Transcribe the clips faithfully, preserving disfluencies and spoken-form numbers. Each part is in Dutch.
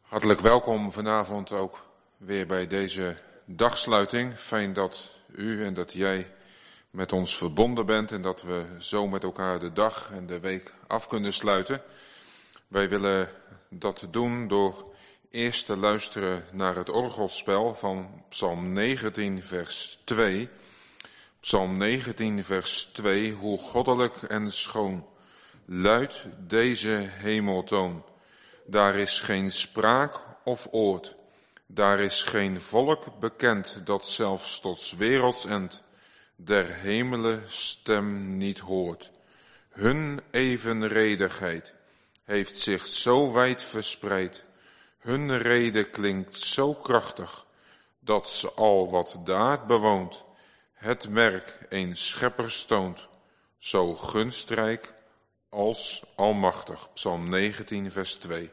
Hartelijk welkom vanavond ook weer bij deze dagsluiting. Fijn dat u en dat jij met ons verbonden bent en dat we zo met elkaar de dag en de week af kunnen sluiten. Wij willen dat doen door eerst te luisteren naar het orgelspel van Psalm negentien vers twee. Psalm negentien vers twee, hoe goddelijk en schoon luidt deze hemeltoon. Daar is geen spraak of oord, daar is geen volk bekend dat zelfs tot 's wereldsend der hemelen stem niet hoort. Hun evenredigheid heeft zich zo wijd verspreid, hun rede klinkt zo krachtig, dat ze al wat daad bewoont, het merk een scheppers toont, zo gunstrijk als almachtig. Psalm negentien vers twee.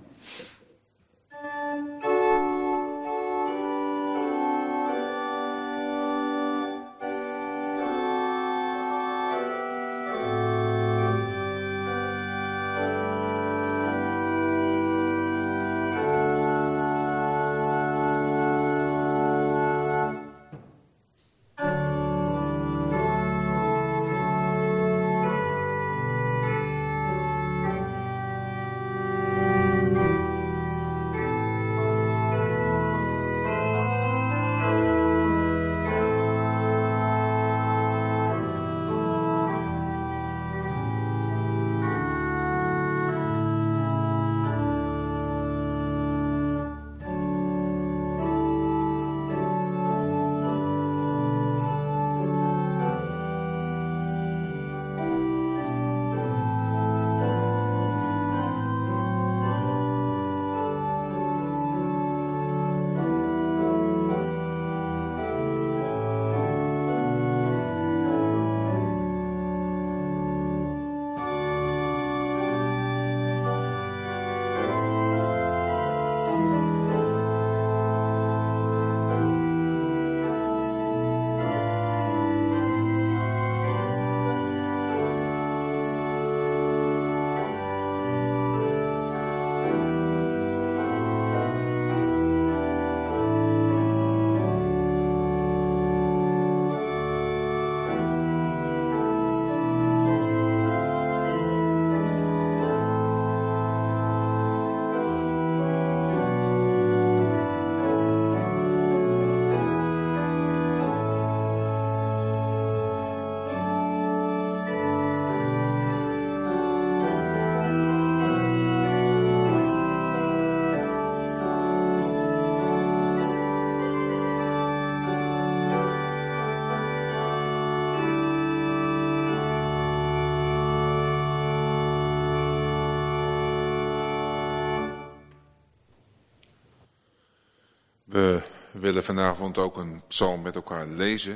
We willen vanavond ook een psalm met elkaar lezen,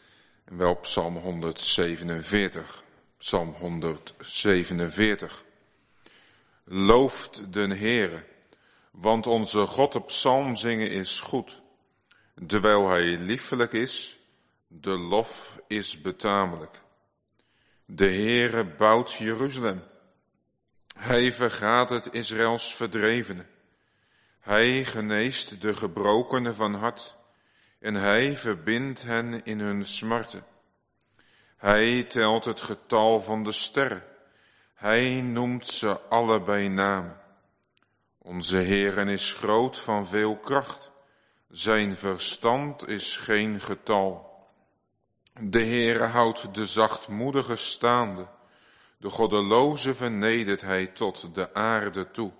en wel psalm honderdzevenenveertig. Psalm honderdzevenenveertig. Looft den Heere, want onze God op psalm zingen is goed. Terwijl hij liefelijk is, de lof is betamelijk. De Heere bouwt Jeruzalem. Hij vergaat het Israëls verdrevenen. Hij geneest de gebrokenen van hart en hij verbindt hen in hun smarten. Hij telt het getal van de sterren. Hij noemt ze alle bij naam. Onze Heeren is groot van veel kracht. Zijn verstand is geen getal. De Heere houdt de zachtmoedige staande. De goddeloze vernedert hij tot de aarde toe.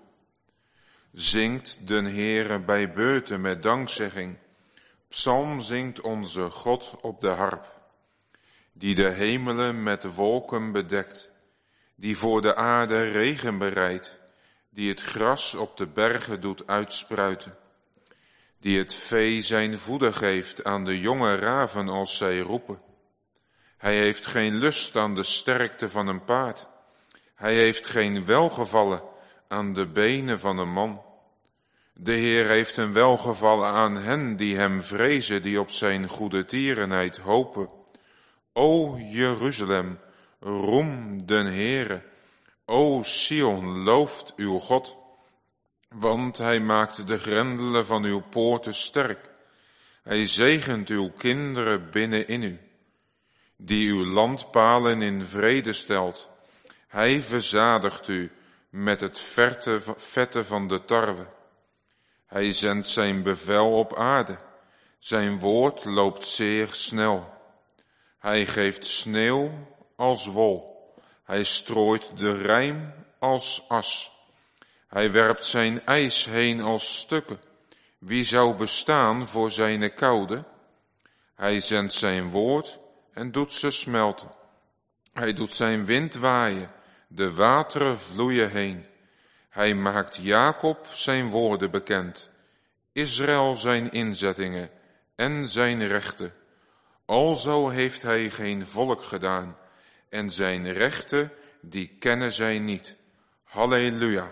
Zingt den Heere bij beurten met dankzegging. Psalm zingt onze God op de harp. Die de hemelen met wolken bedekt. Die voor de aarde regen bereidt. Die het gras op de bergen doet uitspruiten. Die het vee zijn voeder geeft aan de jonge raven als zij roepen. Hij heeft geen lust aan de sterkte van een paard. Hij heeft geen welgevallen aan de benen van een man. De Heer heeft een welgevallen aan hen die hem vrezen, die op zijn goede tierenheid hopen. O Jeruzalem, roem den Heere. O Sion, looft uw God. Want hij maakt de grendelen van uw poorten sterk. Hij zegent uw kinderen binnenin u, die uw landpalen in vrede stelt. Hij verzadigt u met het verte, vette van de tarwe. Hij zendt zijn bevel op aarde. Zijn woord loopt zeer snel. Hij geeft sneeuw als wol. Hij strooit de rijm als as. Hij werpt zijn ijs heen als stukken. Wie zou bestaan voor zijn koude? Hij zendt zijn woord en doet ze smelten. Hij doet zijn wind waaien, de wateren vloeien heen. Hij maakt Jacob zijn woorden bekend, Israël zijn inzettingen en zijn rechten. Alzo heeft hij geen volk gedaan, en zijn rechten, die kennen zij niet. Halleluja.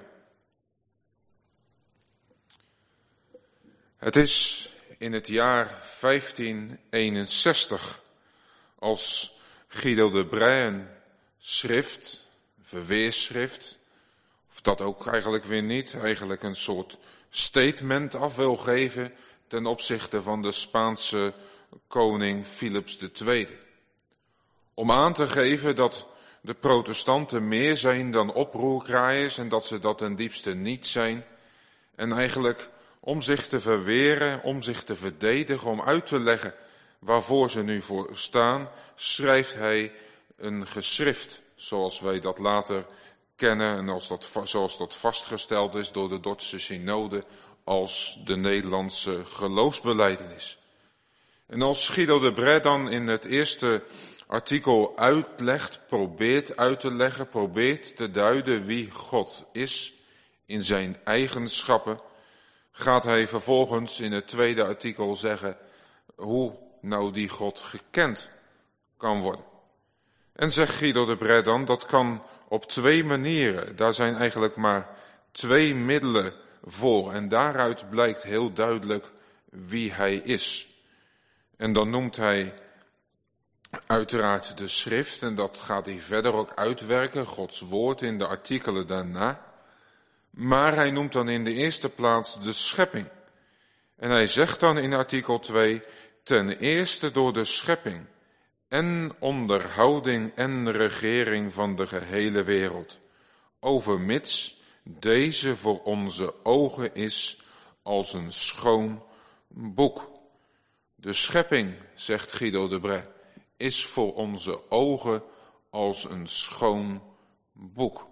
Het is in het jaar vijftien eenenzestig als Guido de Brij een schrift, verweerschrift, of dat ook eigenlijk weer niet, eigenlijk een soort statement af wil geven ten opzichte van de Spaanse koning Philips de Tweede. Om aan te geven dat de protestanten meer zijn dan oproerkraaiers en dat ze dat ten diepste niet zijn. En eigenlijk om zich te verweren, om zich te verdedigen, om uit te leggen waarvoor ze nu voor staan, schrijft hij een geschrift, zoals wij dat later kennen en als dat, zoals dat vastgesteld is door de Dordtse synode als de Nederlandse geloofsbelijdenis. En als Guido de Brij dan in het eerste artikel uitlegt, probeert uit te leggen, probeert te duiden wie God is in zijn eigenschappen, gaat hij vervolgens in het tweede artikel zeggen hoe nou die God gekend kan worden. En zegt Guido de Brij dan, dat kan op twee manieren. Daar zijn eigenlijk maar twee middelen voor. En daaruit blijkt heel duidelijk wie hij is. En dan noemt hij uiteraard de schrift, en dat gaat hij verder ook uitwerken, Gods woord in de artikelen daarna. Maar hij noemt dan in de eerste plaats de schepping. En hij zegt dan in artikel twee, ten eerste door de schepping en onderhouding en regering van de gehele wereld, overmits deze voor onze ogen is als een schoon boek. De schepping, zegt Guido de Brij, is voor onze ogen als een schoon boek.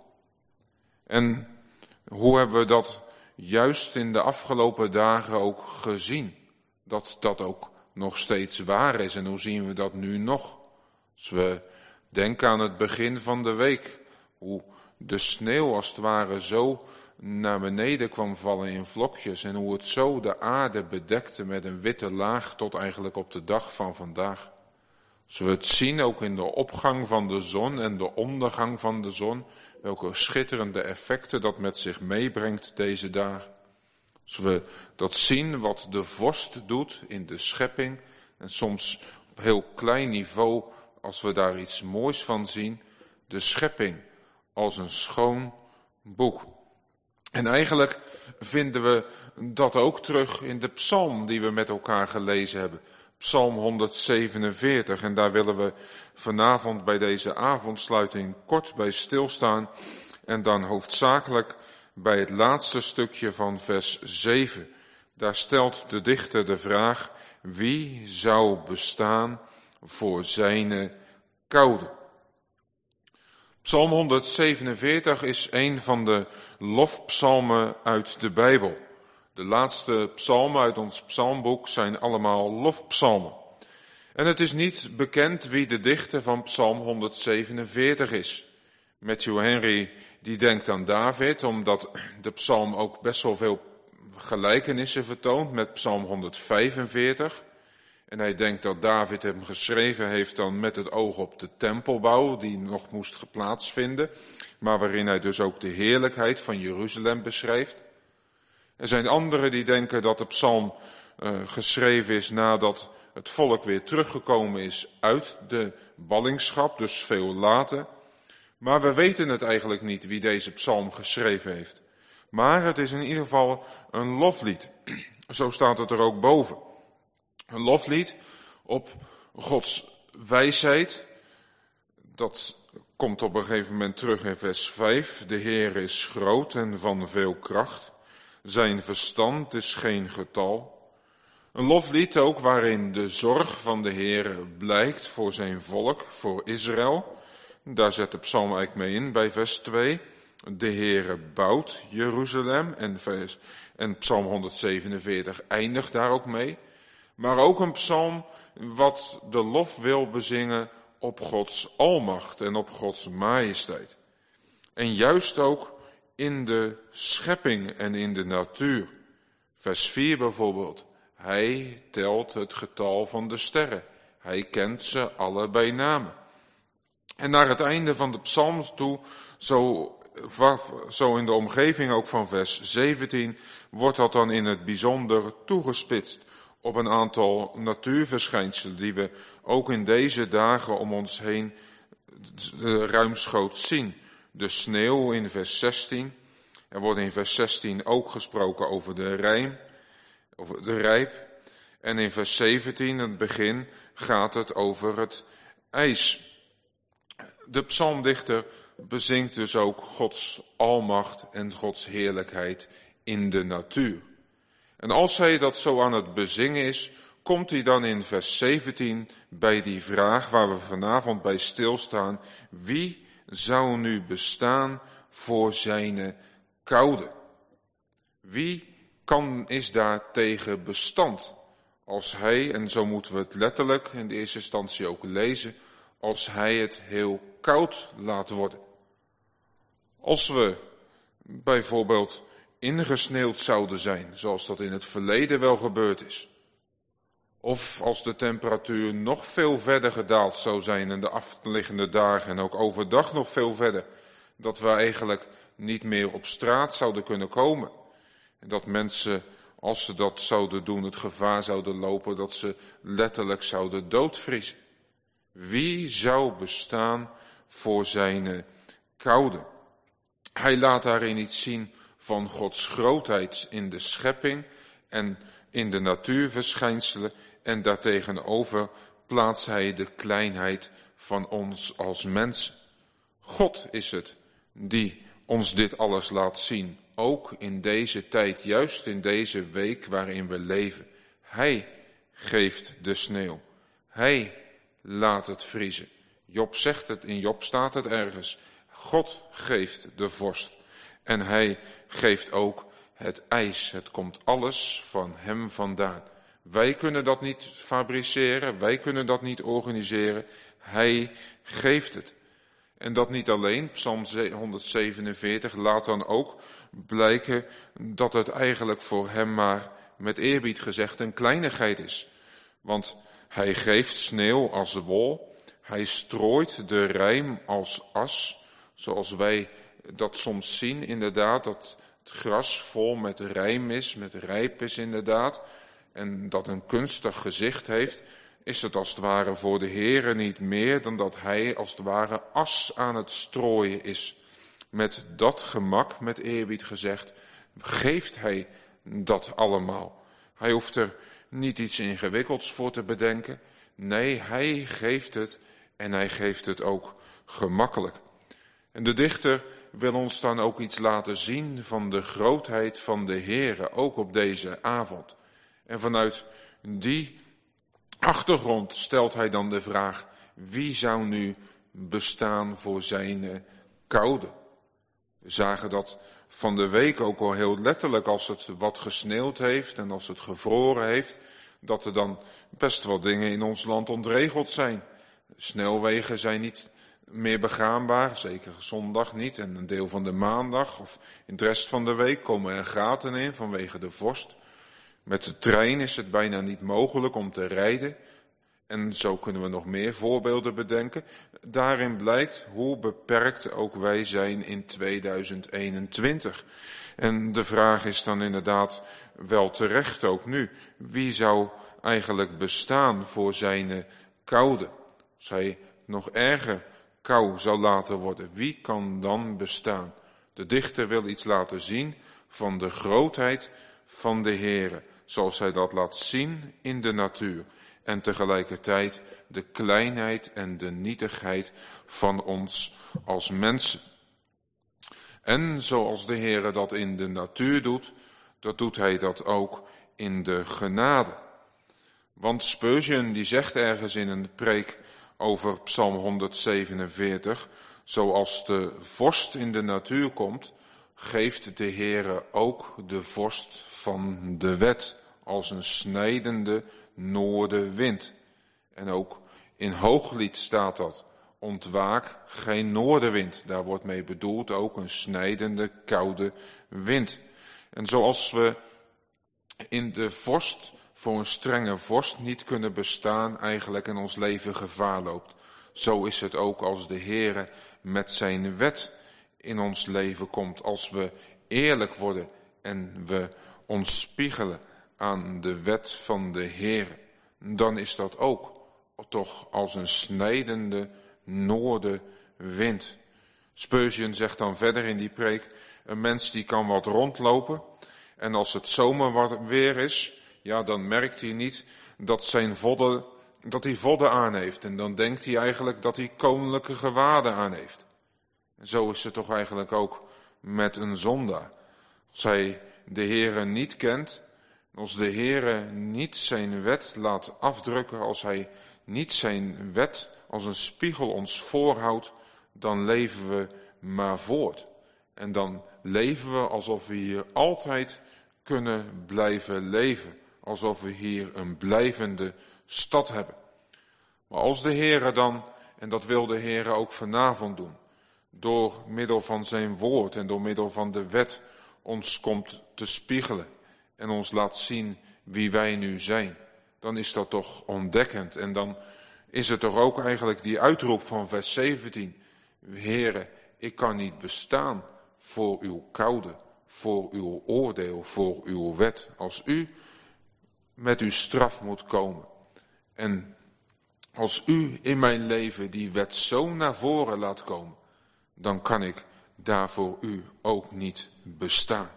En hoe hebben we dat juist in de afgelopen dagen ook gezien? Dat dat ook nog steeds waar is. En hoe zien we dat nu nog? Als we denken aan het begin van de week, hoe de sneeuw als het ware zo naar beneden kwam vallen in vlokjes en hoe het zo de aarde bedekte met een witte laag tot eigenlijk op de dag van vandaag. Als we het zien ook in de opgang van de zon en de ondergang van de zon, welke schitterende effecten dat met zich meebrengt deze dagen. Als we dat zien wat de vorst doet in de schepping en soms op heel klein niveau, als we daar iets moois van zien, de schepping als een schoon boek. En eigenlijk vinden we dat ook terug in de psalm die we met elkaar gelezen hebben. Psalm honderdzevenenveertig, en daar willen we vanavond bij deze avondsluiting kort bij stilstaan. En dan hoofdzakelijk bij het laatste stukje van vers zeven. Daar stelt de dichter de vraag, wie zou bestaan voor zijne koude? Psalm honderdzevenenveertig is een van de lofpsalmen uit de Bijbel. De laatste psalmen uit ons psalmboek zijn allemaal lofpsalmen. En het is niet bekend wie de dichter van Psalm honderdzevenenveertig is. Matthew Henry die denkt aan David, omdat de psalm ook best wel veel gelijkenissen vertoont met Psalm honderdvijfenveertig. En hij denkt dat David hem geschreven heeft dan met het oog op de tempelbouw die nog moest plaatsvinden, maar waarin hij dus ook de heerlijkheid van Jeruzalem beschrijft. Er zijn anderen die denken dat de psalm uh, geschreven is nadat het volk weer teruggekomen is uit de ballingschap, dus veel later. Maar we weten het eigenlijk niet wie deze psalm geschreven heeft. Maar het is in ieder geval een loflied. Zo staat het er ook boven. Een loflied op Gods wijsheid. Dat komt op een gegeven moment terug in vers vijf. De Heer is groot en van veel kracht. Zijn verstand is geen getal. Een loflied ook waarin de zorg van de Heer blijkt voor zijn volk, voor Israël. Daar zet de psalm eigenlijk mee in bij vers twee. De Heere bouwt Jeruzalem en, vers, en psalm honderdzevenenveertig eindigt daar ook mee. Maar ook een psalm wat de lof wil bezingen op Gods almacht en op Gods majesteit. En juist ook in de schepping en in de natuur. Vers vier bijvoorbeeld. Hij telt het getal van de sterren. Hij kent ze alle bij name. En naar het einde van de psalms toe, zo, zo in de omgeving ook van vers zeventien, wordt dat dan in het bijzonder toegespitst op een aantal natuurverschijnselen die we ook in deze dagen om ons heen ruimschoots zien. De sneeuw in vers zestien. Er wordt in vers zestien ook gesproken over de rijm, over de rijp. En in vers zeventien, het begin, gaat het over het ijs. De psalmdichter bezingt dus ook Gods almacht en Gods heerlijkheid in de natuur. En als hij dat zo aan het bezingen is, komt hij dan in vers zeventien bij die vraag waar we vanavond bij stilstaan. Wie zou nu bestaan voor zijn koude? Wie kan, is daar tegen bestand? Als hij, en zo moeten we het letterlijk in de eerste instantie ook lezen, als hij het heel koud laat worden. Als we bijvoorbeeld ingesneeuwd zouden zijn, zoals dat in het verleden wel gebeurd is. Of als de temperatuur nog veel verder gedaald zou zijn in de afliggende dagen en ook overdag nog veel verder, dat we eigenlijk niet meer op straat zouden kunnen komen. En dat mensen, als ze dat zouden doen, het gevaar zouden lopen dat ze letterlijk zouden doodvriezen. Wie zou bestaan voor zijn koude? Hij laat daarin iets zien van Gods grootheid in de schepping en in de natuurverschijnselen. En daartegenover plaatst hij de kleinheid van ons als mensen. God is het die ons dit alles laat zien. Ook in deze tijd, juist in deze week waarin we leven. Hij geeft de sneeuw. Hij laat het vriezen. Job zegt het, in Job staat het ergens. God geeft de vorst. En hij geeft ook het ijs. Het komt alles van hem vandaan. Wij kunnen dat niet fabriceren. Wij kunnen dat niet organiseren. Hij geeft het. En dat niet alleen. Psalm honderdzevenenveertig laat dan ook blijken dat het eigenlijk voor hem maar met eerbied gezegd een kleinigheid is. Want hij geeft sneeuw als wol. Hij strooit de rijm als as. Zoals wij dat soms zien inderdaad. Dat het gras vol met rijm is, met rijp is inderdaad. En dat een kunstig gezicht heeft. Is het als het ware voor de Heere niet meer dan dat hij als het ware as aan het strooien is. Met dat gemak, met eerbied gezegd, geeft hij dat allemaal. Hij hoeft er niet iets ingewikkelds voor te bedenken. Nee, hij geeft het en hij geeft het ook gemakkelijk. En de dichter wil ons dan ook iets laten zien van de grootheid van de Heere, ook op deze avond. En vanuit die achtergrond stelt hij dan de vraag, wie zou nu bestaan voor zijn koude? We zagen dat van de week ook al heel letterlijk als het wat gesneeuwd heeft en als het gevroren heeft, dat er dan best wel dingen in ons land ontregeld zijn. Snelwegen zijn niet meer begaanbaar, zeker zondag niet en een deel van de maandag of in de rest van de week komen er gaten in vanwege de vorst. Met de trein is het bijna niet mogelijk om te rijden. En zo kunnen we nog meer voorbeelden bedenken. Daarin blijkt hoe beperkt ook wij zijn in tweeduizend eenentwintig. En de vraag is dan inderdaad wel terecht ook nu. Wie zou eigenlijk bestaan voor zijn koude? Als hij nog erger kou zou laten worden, wie kan dan bestaan? De dichter wil iets laten zien van de grootheid van de Heere, zoals hij dat laat zien in de natuur. En tegelijkertijd de kleinheid en de nietigheid van ons als mensen. En zoals de Heere dat in de natuur doet, dat doet hij dat ook in de genade. Want Spurgeon die zegt ergens in een preek over Psalm honderdzevenenveertig, zoals de vorst in de natuur komt, geeft de Heere ook de vorst van de wet als een snijdende noordenwind. En ook in Hooglied staat dat, ontwaak geen noordenwind. Daar wordt mee bedoeld ook een snijdende koude wind. En zoals we in de vorst voor een strenge vorst niet kunnen bestaan, eigenlijk in ons leven gevaar loopt. Zo is het ook als de Heere met zijn wet in ons leven komt. Als we eerlijk worden en we ons spiegelen aan de wet van de Heere, dan is dat ook toch als een snijdende noordenwind. Spurgeon zegt dan verder in die preek, een mens die kan wat rondlopen en als het zomerweer is, ja, dan merkt hij niet dat zijn vodden, dat hij vodden aan heeft. En dan denkt hij eigenlijk dat hij koninklijke gewaden aan heeft. En zo is het toch eigenlijk ook met een zondaar. Als hij de Heere niet kent, als de Heere niet zijn wet laat afdrukken, als hij niet zijn wet als een spiegel ons voorhoudt, dan leven we maar voort. En dan leven we alsof we hier altijd kunnen blijven leven. Alsof we hier een blijvende stad hebben. Maar als de Heere dan, en dat wil de Heere ook vanavond doen, door middel van zijn woord en door middel van de wet ons komt te spiegelen en ons laat zien wie wij nu zijn, dan is dat toch ontdekkend. En dan is het toch ook eigenlijk die uitroep van vers zeventien. Heere, ik kan niet bestaan voor uw koude, voor uw oordeel, voor uw wet. Als u met uw straf moet komen. En als u in mijn leven die wet zo naar voren laat komen, dan kan ik daar voor u ook niet bestaan.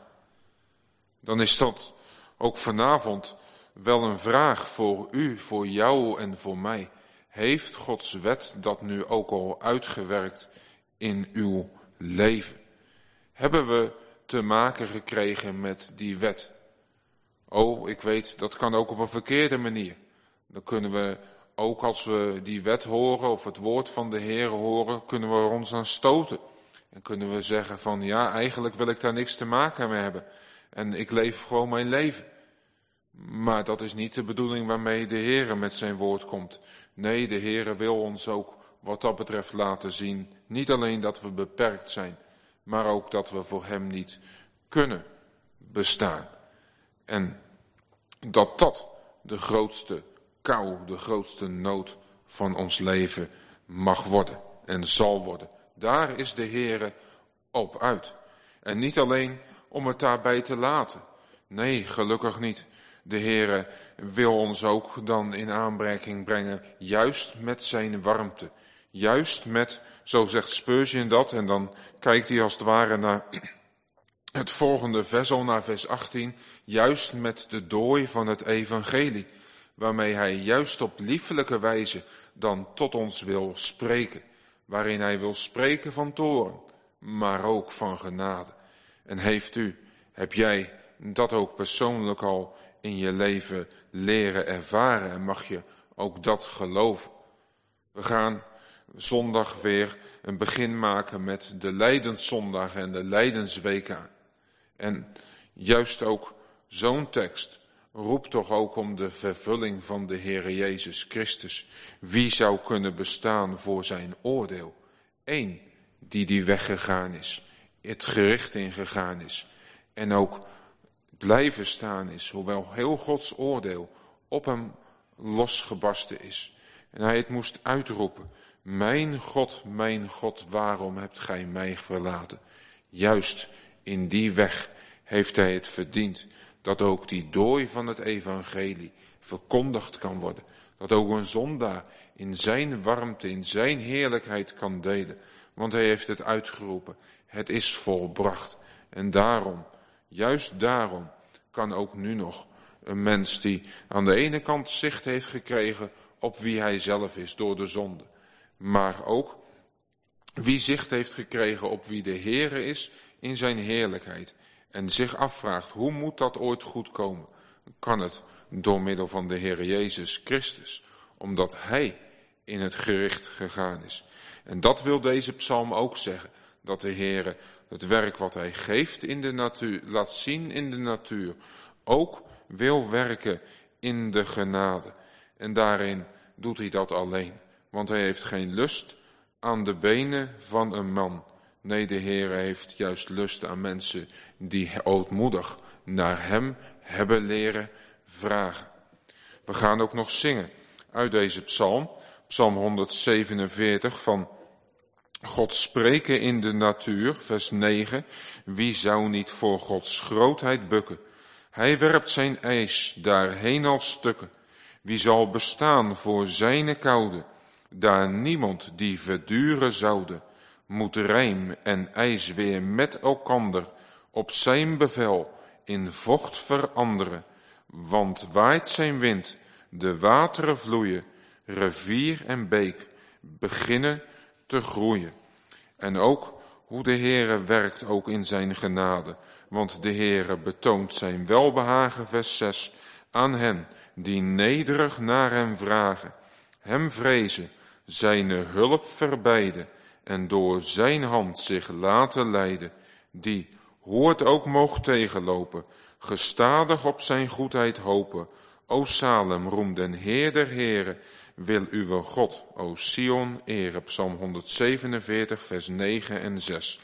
Dan is dat ook vanavond wel een vraag voor u, voor jou en voor mij. Heeft Gods wet dat nu ook al uitgewerkt in uw leven? Hebben we te maken gekregen met die wet? Oh, ik weet, dat kan ook op een verkeerde manier. Dan kunnen we, ook als we die wet horen of het woord van de Heer horen, kunnen we er ons aan stoten. En kunnen we zeggen van, ja, eigenlijk wil ik daar niks te maken mee hebben. En ik leef gewoon mijn leven. Maar dat is niet de bedoeling waarmee de Heer met zijn woord komt. Nee, de Heer wil ons ook wat dat betreft laten zien. Niet alleen dat we beperkt zijn, maar ook dat we voor hem niet kunnen bestaan. En dat dat de grootste kou, de grootste nood van ons leven mag worden en zal worden. Daar is de Heere op uit. En niet alleen om het daarbij te laten. Nee, gelukkig niet. De Heere wil ons ook dan in aanmerking brengen, juist met zijn warmte. Juist met, zo zegt Spurgeon dat, en dan kijkt hij als het ware naar het volgende vers, al naar vers achttien, juist met de dooi van het evangelie, waarmee hij juist op liefelijke wijze dan tot ons wil spreken, waarin hij wil spreken van toorn, maar ook van genade. En heeft u, heb jij dat ook persoonlijk al in je leven leren ervaren en mag je ook dat geloven? We gaan zondag weer een begin maken met de Lijdenszondag en de Lijdensweek aan. En juist ook zo'n tekst roept toch ook om de vervulling van de Heere Jezus Christus. Wie zou kunnen bestaan voor zijn oordeel? Eén die die weggegaan is, het gericht ingegaan is en ook blijven staan is, hoewel heel Gods oordeel op hem losgebarsten is. En hij het moest uitroepen, mijn God, mijn God, waarom hebt gij mij verlaten? Juist in die weg heeft hij het verdiend dat ook die dooi van het evangelie verkondigd kan worden. Dat ook een zondaar in zijn warmte, in zijn heerlijkheid kan delen. Want hij heeft het uitgeroepen, het is volbracht. En daarom, Juist daarom kan ook nu nog een mens die aan de ene kant zicht heeft gekregen op wie hij zelf is door de zonde, maar ook wie zicht heeft gekregen op wie de Heere is in zijn heerlijkheid en zich afvraagt, hoe moet dat ooit goed komen? Kan het door middel van de Heere Jezus Christus, omdat Hij in het gericht gegaan is. En dat wil deze psalm ook zeggen, dat de Heere het werk wat Hij geeft in de natuur, laat zien in de natuur, ook wil werken in de genade. En daarin doet Hij dat alleen, want Hij heeft geen lust aan de benen van een man. Nee, de Heere heeft juist lust aan mensen die ootmoedig naar Hem hebben leren vragen. We gaan ook nog zingen uit deze psalm, psalm honderdzevenenveertig van God spreken in de natuur, vers negen. Wie zou niet voor Gods grootheid bukken? Hij werpt zijn ijs daarheen als stukken. Wie zal bestaan voor zijne koude? Daar niemand die verduren zoude, moet rijm en ijs weer met elkander op zijn bevel in vocht veranderen. Want waait zijn wind, de wateren vloeien, rivier en beek beginnen te groeien. En ook hoe de Heere werkt ook in zijn genade, want de Heere betoont zijn welbehagen, vers zes, aan hen die nederig naar hem vragen, hem vrezen, zijn hulp verbijden en door zijn hand zich laten leiden, die, hoe het ook moogt tegenlopen, gestadig op zijn goedheid hopen. O Salem, roem den Heer der Heren, wil uw God, o Sion, ere. Psalm honderdzevenenveertig, vers negen en zes.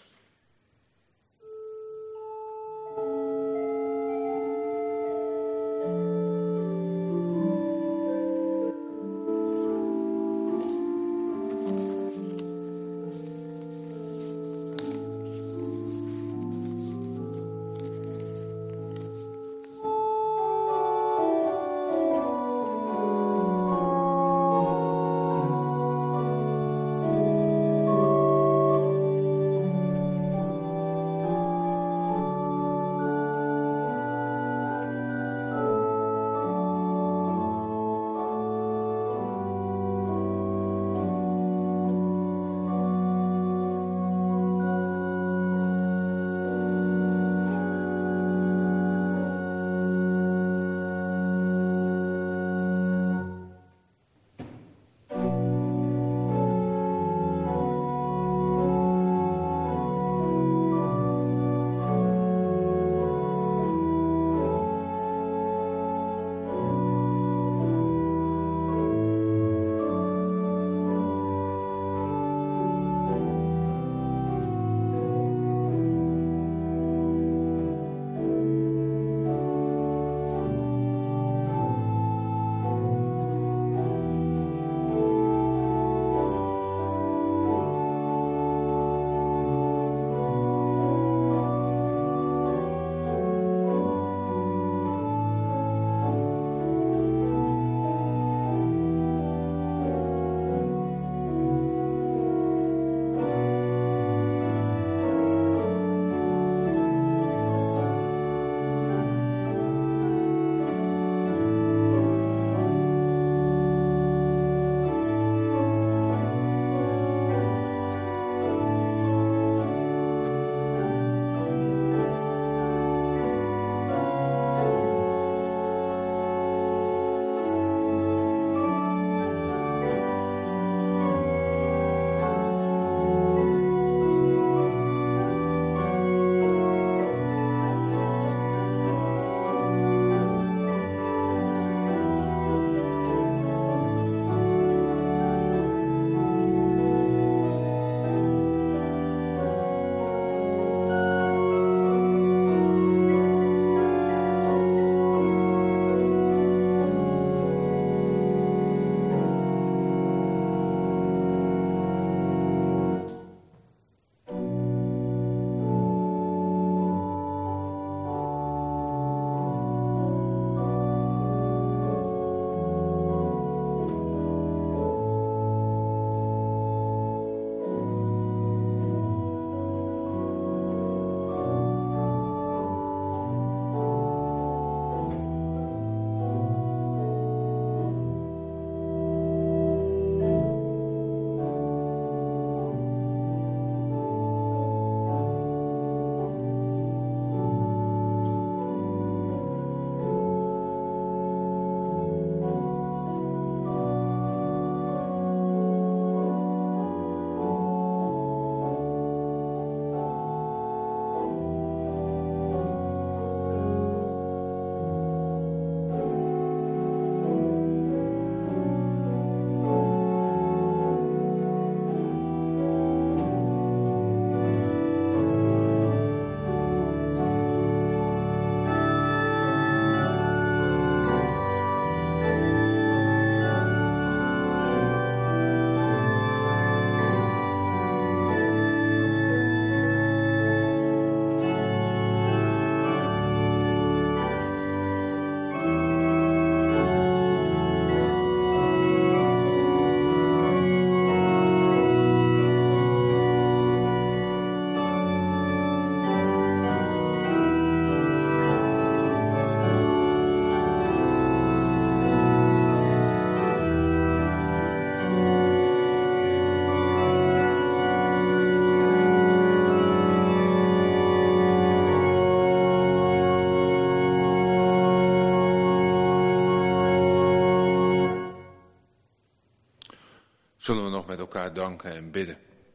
Zullen we nog met elkaar danken en bidden.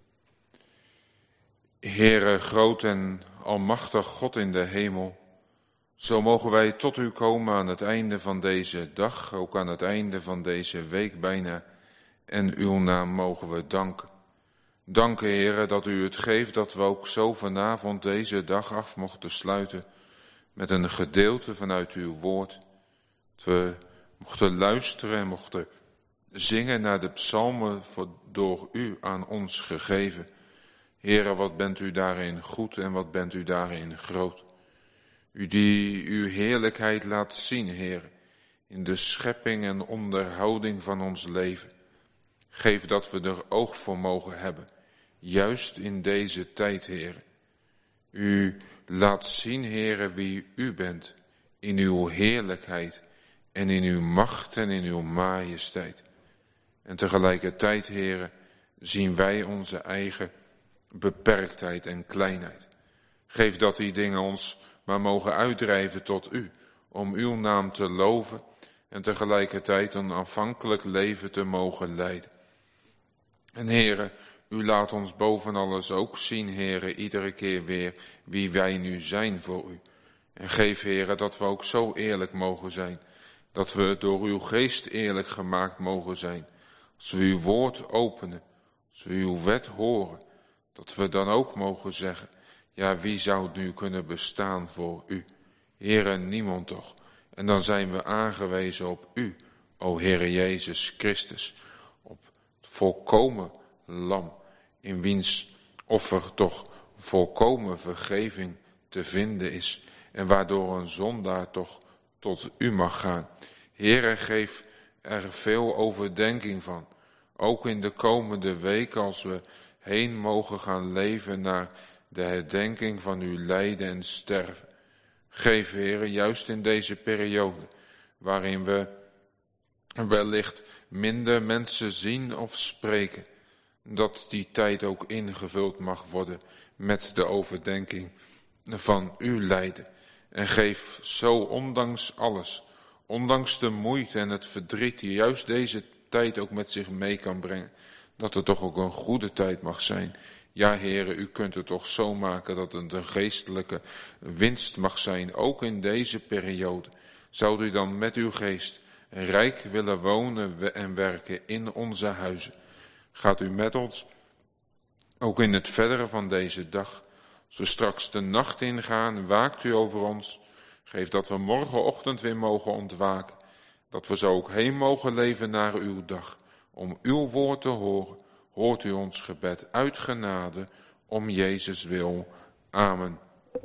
Heere, groot en almachtig God in de hemel, zo mogen wij tot u komen aan het einde van deze dag, ook aan het einde van deze week bijna, en uw naam mogen we danken. Danken, Heere, dat u het geeft dat we ook zo vanavond deze dag af mochten sluiten met een gedeelte vanuit uw woord. Dat we mochten luisteren en mochten zingen naar de psalmen door u aan ons gegeven. Heere, wat bent u daarin goed en wat bent u daarin groot. U die uw heerlijkheid laat zien, Heer, in de schepping en onderhouding van ons leven. Geef dat we er oog voor mogen hebben, juist in deze tijd, Heer. U laat zien, Heer, wie u bent, in uw heerlijkheid en in uw macht en in uw majesteit. En tegelijkertijd, Heer, zien wij onze eigen beperktheid en kleinheid. Geef dat die dingen ons maar mogen uitdrijven tot u, om uw naam te loven en tegelijkertijd een afhankelijk leven te mogen leiden. En Heere, u laat ons boven alles ook zien, Heere, iedere keer weer wie wij nu zijn voor u. En geef, Heere, dat we ook zo eerlijk mogen zijn, dat we door uw geest eerlijk gemaakt mogen zijn. Als we uw woord openen, als we uw wet horen, dat we dan ook mogen zeggen, ja, wie zou nu kunnen bestaan voor u? Heere, niemand toch. En dan zijn we aangewezen op u, o Heere Jezus Christus, op het volkomen lam, in wiens offer toch volkomen vergeving te vinden is, en waardoor een zondaar toch tot u mag gaan. Heere, geef er veel overdenking van, ook in de komende weken als we heen mogen gaan leven naar de herdenking van uw lijden en sterven. Geef, Heere, juist in deze periode, waarin we wellicht minder mensen zien of spreken, dat die tijd ook ingevuld mag worden met de overdenking van uw lijden. En geef zo, ondanks alles, ondanks de moeite en het verdriet die juist deze tijd ook met zich mee kan brengen, dat het toch ook een goede tijd mag zijn. Ja, Heere, u kunt het toch zo maken dat het een geestelijke winst mag zijn, ook in deze periode. Zou u dan met uw geest rijk willen wonen en werken in onze huizen? Gaat u met ons, ook in het verdere van deze dag, als we straks de nacht ingaan, waakt u over ons. Geef dat we morgenochtend weer mogen ontwaken, dat we zo ook heen mogen leven naar uw dag, om uw woord te horen. Hoort u ons gebed uit genade, om Jezus wil. Amen.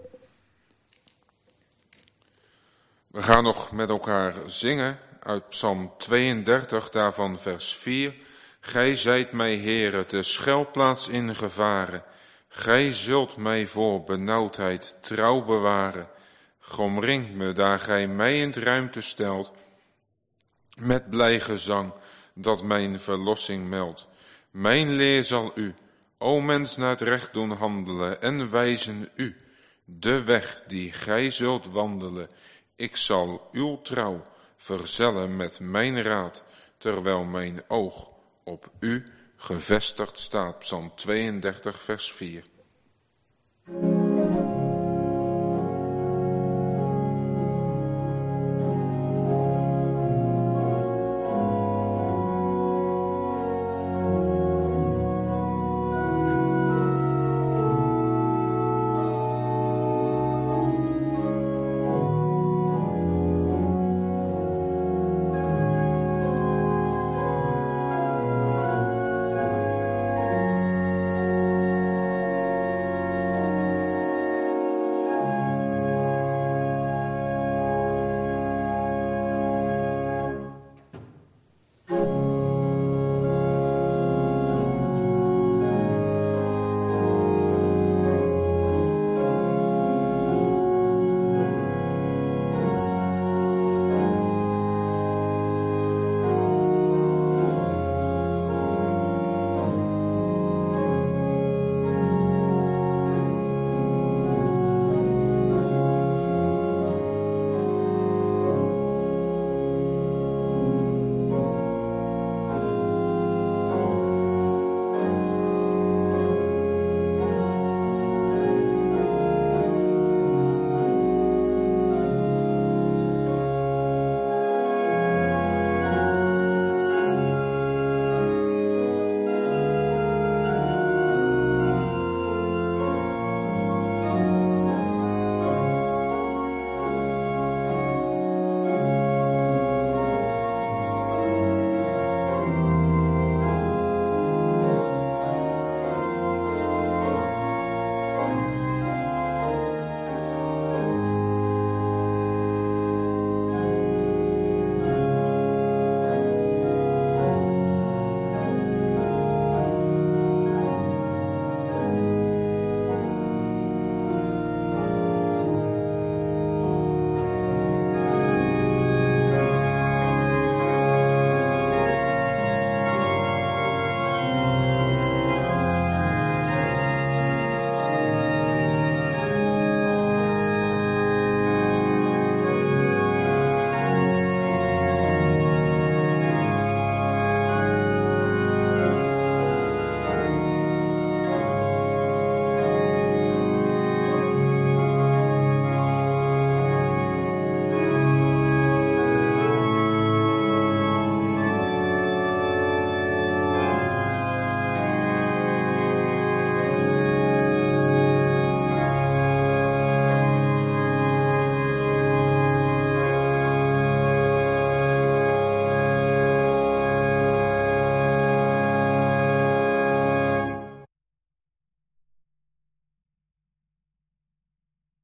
We gaan nog met elkaar zingen uit Psalm tweeëndertig, daarvan vers vier. Gij zijt mij, Heere, de schuilplaats in gevaren. Gij zult mij voor benauwdheid trouw bewaren. Omringt me, daar gij mij in het ruimte stelt, met blij gezang, dat mijn verlossing meldt. Mijn leer zal u, o mens, naar het recht doen handelen en wijzen u de weg die gij zult wandelen. Ik zal uw trouw verzellen met mijn raad, terwijl mijn oog op u gevestigd staat. Psalm tweeëndertig, vers vier.